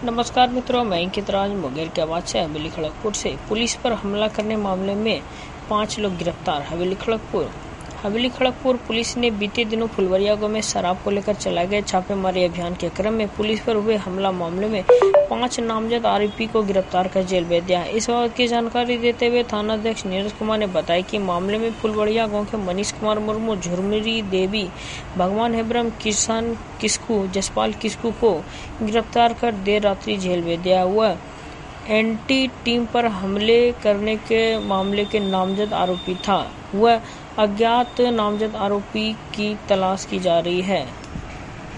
नमस्कार मित्रों, मैं अंकित राज मुंगेर के आवाज से हवेली खड़गपुर से। पुलिस पर हमला करने मामले में 5 लोग गिरफ्तार। हवेली खड़गपुर पुलिस ने बीते दिनों फुलवरिया गांव में शराब को लेकर चलाए गए छापेमारी अभियान के क्रम में पुलिस पर हुए हमला मामले में 5 नामजद आरोपी को गिरफ्तार कर जेल भेज दिया। इस बात की जानकारी देते हुए थानाध्यक्ष नीरज कुमार ने बताया कि मामले में फुलवरिया गांव के मनीष कुमार मुर्मू, झुरमुरी देवी, भगवान हेब्रम, किशन किस्कू, जसपाल किस्कू को गिरफ्तार कर देर रात्रि जेल भेज दिया। वह एंटी टीम पर हमले करने के मामले के नामजद आरोपी था। वह अज्ञात नामजद आरोपी की तलाश की जा रही है।